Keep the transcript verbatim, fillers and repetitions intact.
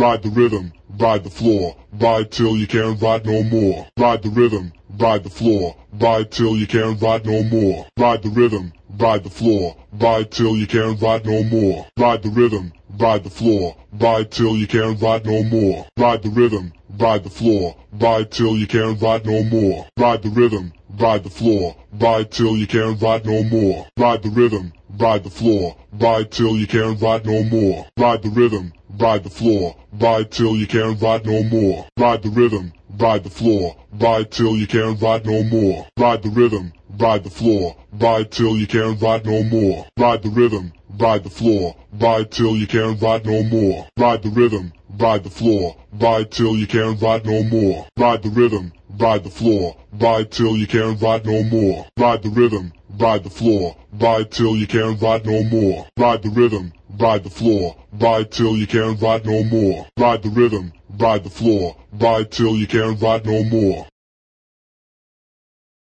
Ride the rhythm, ride the floor, ride till you can't ride no more. Ride the rhythm, ride the floor, ride till you can't ride no more. Ride the rhythm, ride the floor, ride till you can't ride no more. Ride the rhythm, ride the floor, ride till you can't ride no more. Ride the rhythm, ride the floor, ride till you can't ride no more. Ride the rhythm, ride the floor, ride till you can't ride no more. Ride the rhythm, ride the floor, ride till you can't ride no more. Ride the rhythm, ride the floor, ride till you can't ride no more. Ride the rhythm, ride the floor, ride till you can't ride no more. Ride the rhythm, ride the floor, ride till you can't ride no more. Ride the rhythm, ride the floor, ride till you can't ride no more. Ride the rhythm, ride the floor, ride till you can't ride no more. Ride the rhythm, ride the floor, ride till you can't ride no more. Ride the rhythm, ride the floor, ride till you can't ride no more. Ride the rhythm, ride the floor, ride till you can't ride no more. Ride the rhythm, ride the floor, ride till you can't ride no more.